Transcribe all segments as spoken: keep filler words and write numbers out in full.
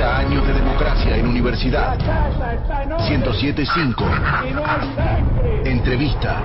treinta años de democracia en Universidad. ciento siete punto cinco. Entrevista.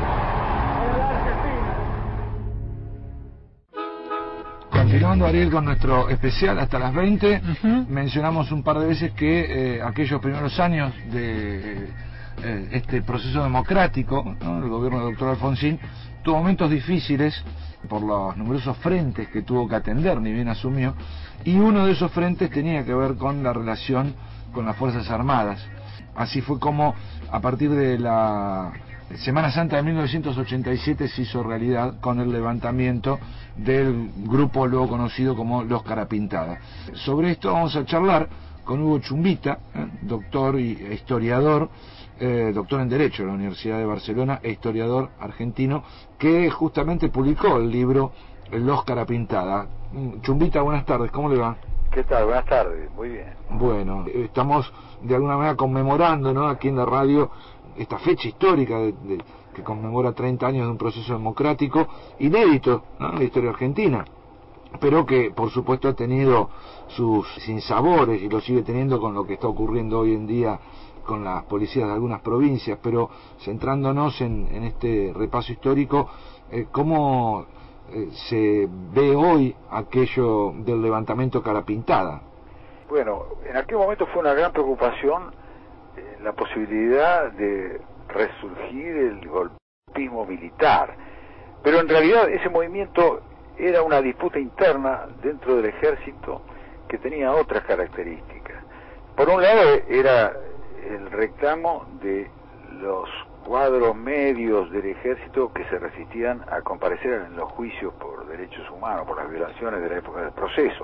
Continuando, Ariel, con nuestro especial hasta las veinte, uh-huh. mencionamos un par de veces que eh, aquellos primeros años de eh, este proceso democrático, ¿no?, el gobierno del doctor Alfonsín, tuvo momentos difíciles por los numerosos frentes que tuvo que atender, ni bien asumió, y uno de esos frentes tenía que ver con la relación con las Fuerzas Armadas. Así fue como, a partir de la Semana Santa de mil novecientos ochenta y siete, se hizo realidad con el levantamiento del grupo luego conocido como Los Carapintada. Sobre esto vamos a charlar con Hugo Chumbita, eh, doctor y historiador, eh, doctor en Derecho de la Universidad de Barcelona e historiador argentino, que justamente publicó el libro Los Carapintada. Chumbita, buenas tardes, ¿cómo le va? ¿Qué tal? Buenas tardes, muy bien. Bueno, estamos de alguna manera conmemorando, ¿no?, aquí en la radio esta fecha histórica de, de, que conmemora treinta años de un proceso democrático inédito, ¿no?, en la historia argentina, pero que por supuesto ha tenido sus sinsabores y lo sigue teniendo con lo que está ocurriendo hoy en día con las policías de algunas provincias. Pero centrándonos en, en este repaso histórico, eh, ¿cómo eh, se ve hoy aquello del levantamiento Carapintada? Bueno, en aquel momento fue una gran preocupación eh, la posibilidad de resurgir el golpismo militar, pero en realidad ese movimiento era una disputa interna dentro del ejército que tenía otras características. Por un lado era el reclamo de los cuadros medios del ejército que se resistían a comparecer en los juicios por derechos humanos, por las violaciones de la época del proceso.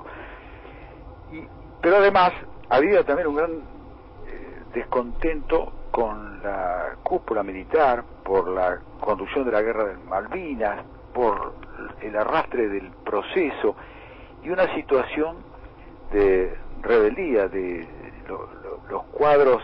Y, pero además había también un gran eh, descontento con la cúpula militar por la conducción de la guerra de Malvinas, por el arrastre del proceso y una situación de rebeldía de lo, lo, los cuadros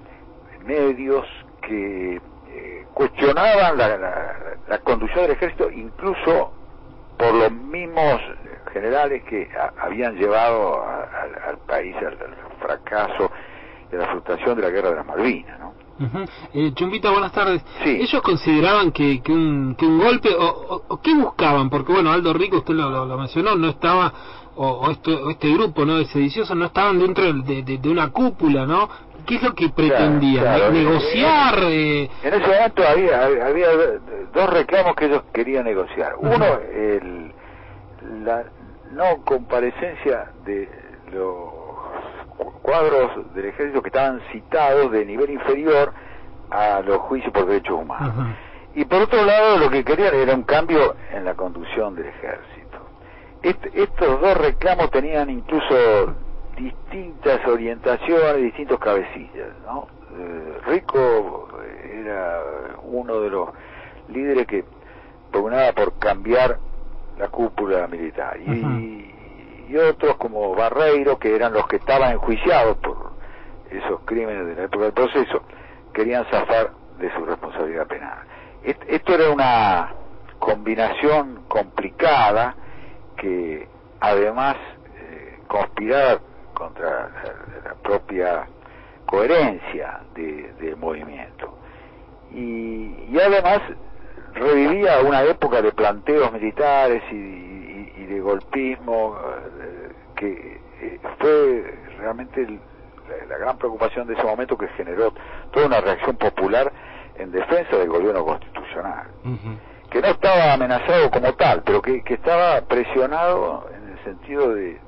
medios que eh, cuestionaban la, la, la conducción del ejército, incluso por los mismos generales que a, habían llevado a, a, al país al, al fracaso y a la frustración de la guerra de las Malvinas, ¿no? Uh-huh. eh, Chumbita, buenas tardes. Sí. ¿Ellos consideraban que, que, un, que un golpe, o, o, o qué buscaban? Porque bueno, Aldo Rico, usted lo, lo, lo mencionó, no estaba, o, o, esto, o este grupo, ¿no?, de sediciosos no estaban dentro de, de, de una cúpula, ¿no? ¿Qué es lo que pretendían? Claro, claro. ¿Negociar? Eh... En ese momento había, había dos reclamos que ellos querían negociar. Uh-huh. Uno, el, la no comparecencia de los cuadros del ejército que estaban citados de nivel inferior a los juicios por derechos humanos. Uh-huh. Y por otro lado, lo que querían era un cambio en la conducción del ejército. Est estos dos reclamos tenían incluso distintas orientaciones, distintos cabecillas, ¿no? Eh, Rico era uno de los líderes que pugnaba por cambiar la cúpula militar, y, uh-huh. y otros como Barreiro, que eran los que estaban enjuiciados por esos crímenes de la época del proceso, querían zafar de su responsabilidad penal. Est esto era una combinación complicada que además eh, conspiraba contra la, la propia coherencia de, del movimiento, y, y además revivía una época de planteos militares y, y, y de golpismo eh, que eh, fue realmente el, la, la gran preocupación de ese momento, que generó toda una reacción popular en defensa del gobierno constitucional, uh-huh. que no estaba amenazado como tal, pero que, que estaba presionado en el sentido de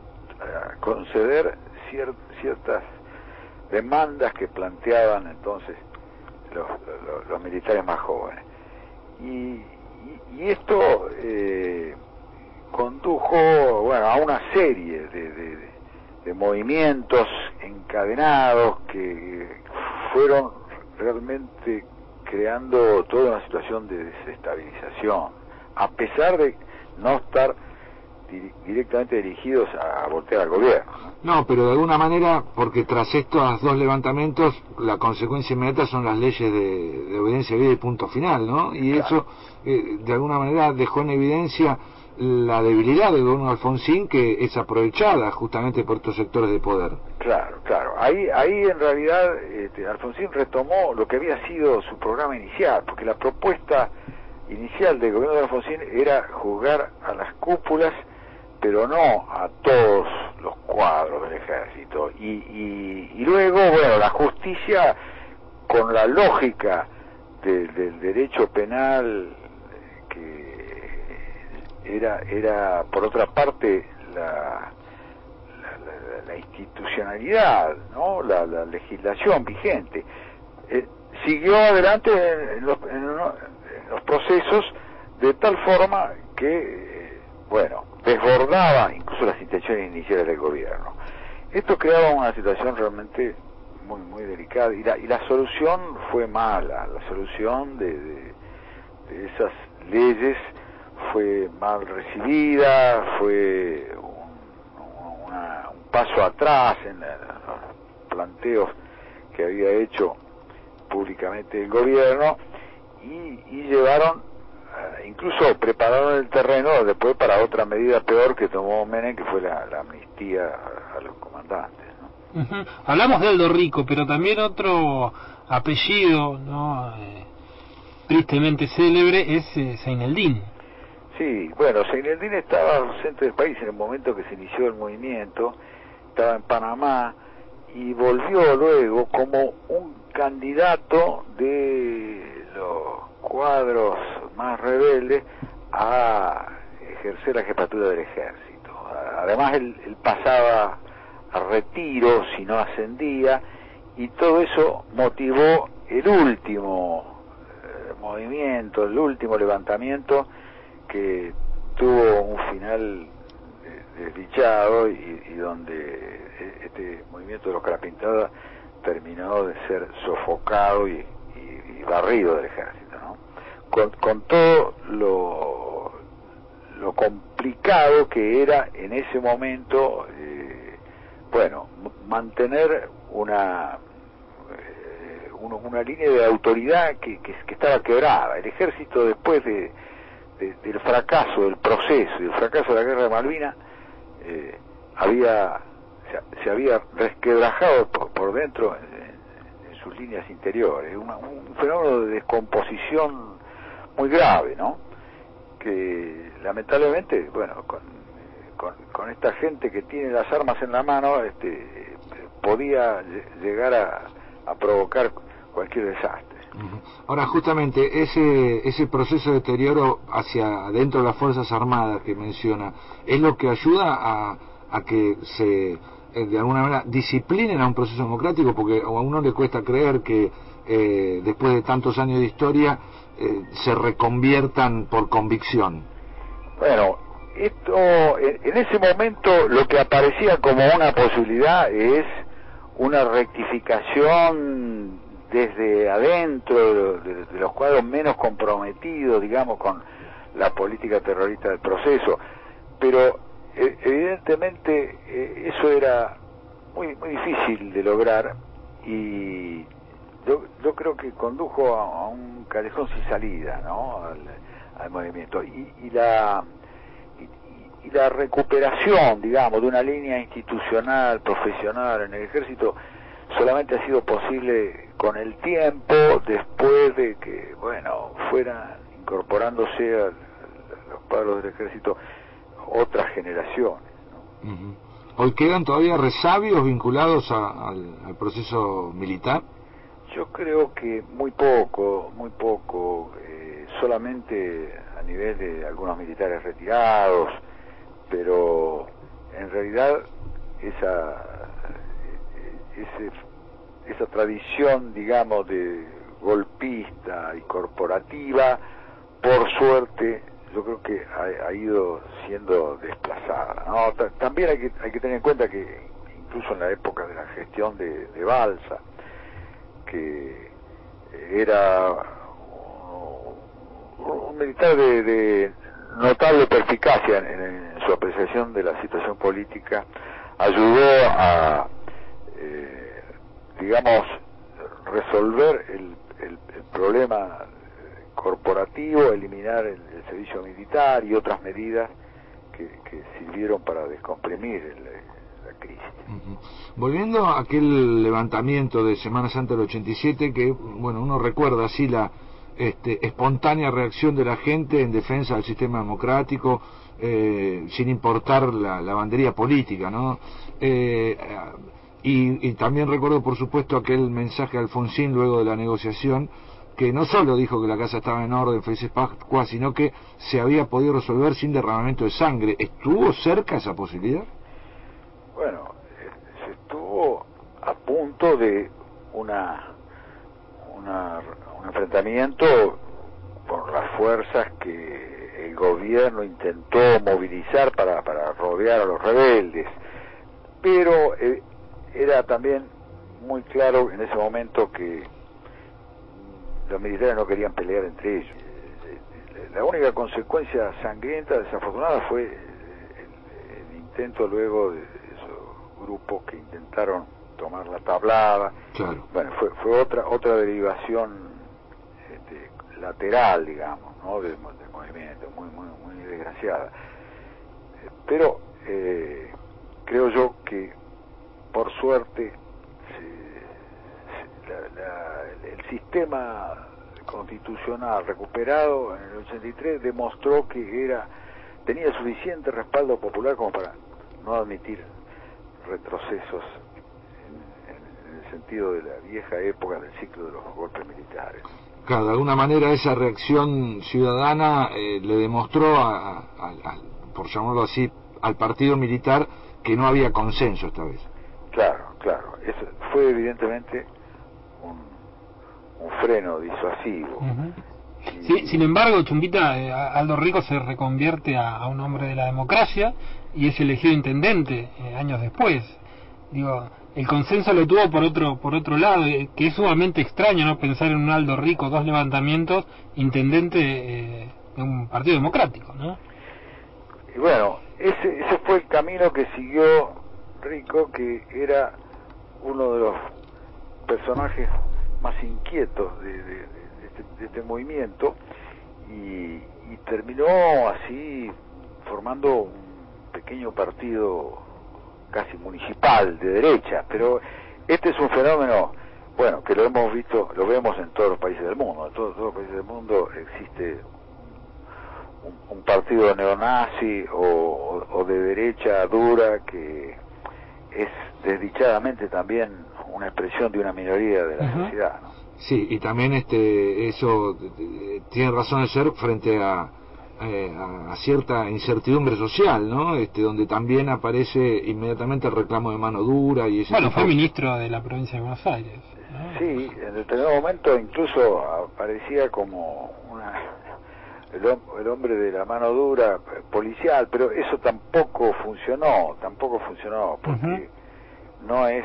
conceder cier ciertas demandas que planteaban entonces los, los, los militares más jóvenes. Y, y, y esto eh, condujo, bueno, a una serie de, de, de movimientos encadenados que fueron realmente creando toda una situación de desestabilización, a pesar de no estar directamente dirigidos a voltear al gobierno, ¿no? No, pero de alguna manera, porque tras estos dos levantamientos, la consecuencia inmediata son las leyes de, de obediencia debida y punto final, ¿no? Y claro. Eso, eh, de alguna manera, dejó en evidencia la debilidad del gobierno de Alfonsín, que es aprovechada justamente por estos sectores de poder. Claro, claro. Ahí, ahí en realidad este, Alfonsín retomó lo que había sido su programa inicial, porque la propuesta inicial del gobierno de Alfonsín era juzgar a las cúpulas, pero no a todos los cuadros del ejército. Y, y, y luego, bueno, la justicia, con la lógica de, del derecho penal, que era, era por otra parte, la, la, la, la institucionalidad, ¿no? La, la legislación vigente, eh, siguió adelante en los, en, en los procesos de tal forma que, eh, bueno, desbordaba incluso las intenciones iniciales del gobierno. Esto creaba una situación realmente muy muy delicada, y la, y la solución fue mala. La solución de, de, de esas leyes fue mal recibida, fue un, una, un paso atrás en la, los planteos que había hecho públicamente el gobierno, y, y llevaron, uh, incluso prepararon el terreno después para otra medida peor que tomó Menem, que fue la, la amnistía a, a los comandantes, ¿no? Uh-huh. Hablamos de Aldo Rico, pero también otro apellido, ¿no? Eh, tristemente célebre es eh, Zaineldin. Sí, bueno, Zaineldin estaba al centro del país en el momento que se inició el movimiento, estaba en Panamá, y volvió luego como un candidato de los cuadros más rebeldes a ejercer la jefatura del ejército. Además, él, él pasaba a retiro si no ascendía, y todo eso motivó el último eh, movimiento, el último levantamiento, que tuvo un final desdichado, y, y donde este movimiento de los Carapintadas terminó de ser sofocado y, y, y barrido del ejército, ¿no? Con, con todo lo, lo complicado que era en ese momento, eh, bueno, mantener una eh, una, una línea de autoridad que, que, que estaba quebrada. El ejército, después de De, del fracaso del proceso y del fracaso de la guerra de Malvinas, eh, había se, se había resquebrajado por, por dentro en, en sus líneas interiores, una, un fenómeno de descomposición muy grave, ¿no? Que lamentablemente, bueno, con, con, con esta gente que tiene las armas en la mano, este, podía llegar a, a provocar cualquier desastre. Ahora, justamente ese ese proceso de deterioro hacia adentro de las Fuerzas Armadas que menciona, ¿es lo que ayuda a, a que se, de alguna manera, disciplinen a un proceso democrático? Porque a uno le cuesta creer que eh, después de tantos años de historia eh, se reconviertan por convicción. Bueno, esto en, en ese momento lo que aparecía como una posibilidad es una rectificación desde adentro de, de los cuadros menos comprometidos, digamos, con la política terrorista del proceso, pero eh, evidentemente eh, eso era muy muy difícil de lograr, y yo, yo creo que condujo a, a un callejón sin salida, ¿no? al, al movimiento, y, y la y, y la recuperación, digamos, de una línea institucional, profesional en el ejército solamente ha sido posible con el tiempo, después de que, bueno, fueran incorporándose a, a los cuadros del ejército otras generaciones, ¿no? Uh-huh. ¿Hoy quedan todavía resabios vinculados a, al, al proceso militar? Yo creo que muy poco, muy poco, eh, solamente a nivel de algunos militares retirados, pero en realidad esa ese esa tradición, digamos, de golpista y corporativa, por suerte, yo creo que ha, ha ido siendo desplazada, ¿no? T- también hay que, hay que tener en cuenta que incluso en la época de la gestión de, de Balsa, que era un, un militar de, de notable perspicacia en, en su apreciación de la situación política, ayudó a eh, digamos, resolver el, el, el problema corporativo, eliminar el, el servicio militar y otras medidas que, que sirvieron para descomprimir el, la crisis. Uh-huh. Volviendo a aquel levantamiento de Semana Santa del ochenta y siete, que bueno, uno recuerda así la este, espontánea reacción de la gente en defensa del sistema democrático, eh, sin importar la, la bandería política, ¿no? Eh, y, y también recuerdo, por supuesto, aquel mensaje de Alfonsín luego de la negociación, que no solo dijo que la casa estaba en orden, felices Pascuas, sino que se había podido resolver sin derramamiento de sangre. ¿Estuvo cerca esa posibilidad? Bueno, se estuvo a punto de una, una un enfrentamiento por las fuerzas que el gobierno intentó movilizar para, para rodear a los rebeldes, pero eh, era también muy claro en ese momento que los militares no querían pelear entre ellos. La única consecuencia sangrienta, desafortunada, fue el, el intento luego de esos grupos que intentaron tomar la tablada. Claro. Bueno, fue fue otra otra derivación este, lateral, digamos, ¿no? del, del movimiento, muy muy muy desgraciada. Pero eh, creo yo que por suerte se, se, la, la, el sistema constitucional recuperado en el ochenta y tres demostró que era tenía suficiente respaldo popular como para no admitir retrocesos en, en, en el sentido de la vieja época del ciclo de los golpes militares. Claro, de alguna manera esa reacción ciudadana eh, le demostró, a, a, a, por llamarlo así, al partido militar que no había consenso esta vez. Claro, claro. Eso fue evidentemente un, un freno disuasivo. Uh-huh. Y... Sí, sin embargo, Chumbita, eh, Aldo Rico se reconvierte a, a un hombre de la democracia y es elegido intendente eh, años después. Digo, el consenso lo tuvo por otro por otro lado, eh, que es sumamente extraño, ¿no? Pensar en un Aldo Rico, dos levantamientos, intendente eh, de un partido democrático, ¿no? Y bueno, ese ese fue el camino que siguió Rico, que era uno de los personajes más inquietos de, de, de, este, de este movimiento, y, y terminó así formando un pequeño partido casi municipal de derecha. Pero este es un fenómeno, bueno, que lo hemos visto, lo vemos en todos los países del mundo. En todos, todos los países del mundo existe un, un partido neonazi o, o, o de derecha dura que es desdichadamente también una expresión de una minoría de la uh-huh. sociedad, ¿no? Sí, y también este eso eh, tiene razón de ser frente a, eh, a cierta incertidumbre social, ¿no? Este, donde también aparece inmediatamente el reclamo de mano dura y ese bueno, tipo... fue ministro de la provincia de Buenos Aires, ¿no? Sí, en determinado momento incluso aparecía como una el, el hombre de la mano dura policial, pero eso tampoco funcionó, tampoco funcionó, porque uh-huh. no es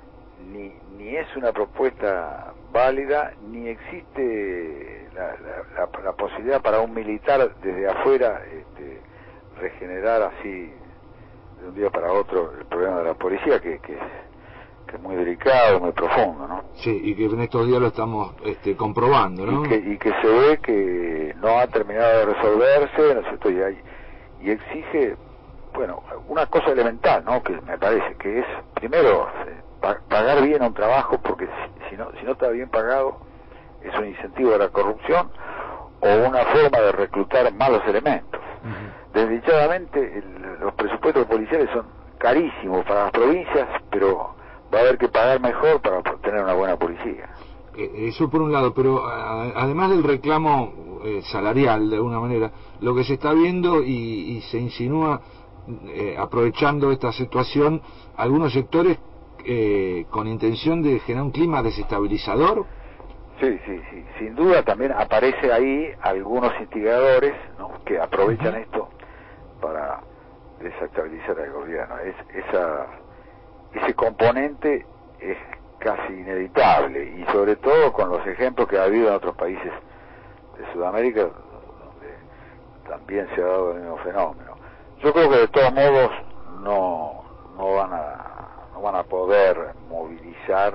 ni ni es una propuesta válida, ni existe la, la, la, la posibilidad para un militar desde afuera este, regenerar así de un día para otro el problema de la policía, que, que, que es muy delicado, muy profundo, ¿no? Sí, y que en estos días lo estamos este, comprobando, ¿no? Y que, y que se ve que no ha terminado de resolverse, ¿no es cierto? Y, hay, y exige, bueno, una cosa elemental, ¿no? Que me parece que es, primero, pagar bien a un trabajo, porque si, si no si no está bien pagado es un incentivo de la corrupción o una forma de reclutar malos elementos. Uh-huh. Desdichadamente el, los presupuestos policiales son carísimos para las provincias, pero va a haber que pagar mejor para tener una buena policía. Eso por un lado, pero a, además del reclamo eh, salarial, de alguna manera, lo que se está viendo y, y se insinúa, eh, aprovechando esta situación, algunos sectores Eh, con intención de generar un clima desestabilizador. Sí, sí, sí, sin duda también aparece ahí algunos instigadores, ¿no? Que aprovechan uh-huh. esto para desestabilizar al gobierno. Es, esa, ese componente es casi inevitable, y sobre todo con los ejemplos que ha habido en otros países de Sudamérica, donde también se ha dado el mismo fenómeno. Yo creo que de todos modos no, no van a no van a poder movilizar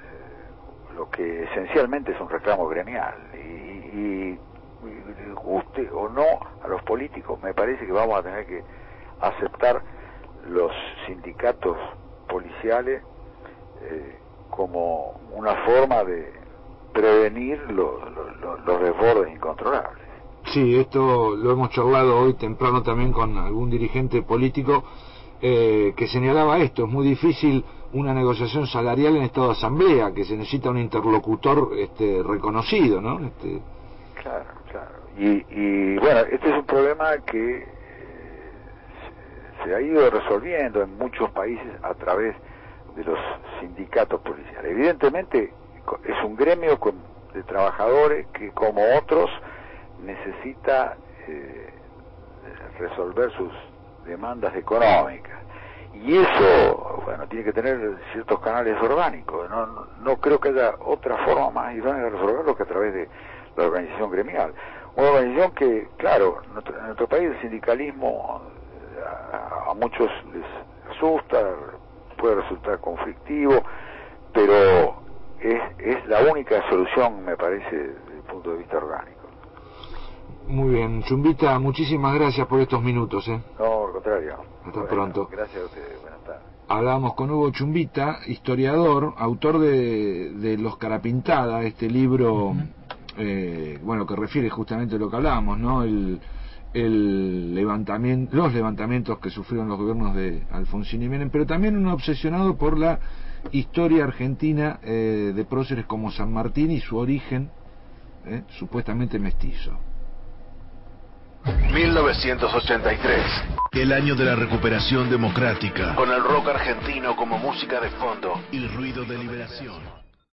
eh, lo que esencialmente es un reclamo gremial, y, y, y guste o no a los políticos, me parece que vamos a tener que aceptar los sindicatos policiales eh, como una forma de prevenir los, los, los desbordes incontrolables. Sí, esto lo hemos charlado hoy temprano también con algún dirigente político eh, que señalaba esto. Es muy difícil una negociación salarial en estado de asamblea, que se necesita un interlocutor este, reconocido, ¿no? Este... Claro, claro. Y, y bueno, este es un problema que eh, se ha ido resolviendo en muchos países a través de los sindicatos policiales. Evidentemente es un gremio con, de trabajadores que, como otros, necesita eh, resolver sus demandas económicas, y eso, bueno, tiene que tener ciertos canales orgánicos. No, no, no creo que haya otra forma más idónea de resolverlo que a través de la organización gremial, una organización que, claro, en nuestro, en nuestro país el sindicalismo a, a muchos les asusta, puede resultar conflictivo, pero es, es la única solución, me parece, desde el punto de vista orgánico. Muy bien, Chumbita, muchísimas gracias por estos minutos. ¿eh? No, al contrario. Hasta bueno, pronto. Gracias a ustedes, buenas tardes. Hablábamos con Hugo Chumbita, historiador, autor de, de Los Carapintada, este libro, uh-huh. eh, bueno, que refiere justamente a lo que hablábamos, ¿no? El, el levantamiento, los levantamientos que sufrieron los gobiernos de Alfonsín y Menem, pero también un obsesionado por la historia argentina eh, de próceres como San Martín y su origen eh, supuestamente mestizo. mil novecientos ochenta y tres, el año de la recuperación democrática, con el rock argentino como música de fondo y ruido de liberación.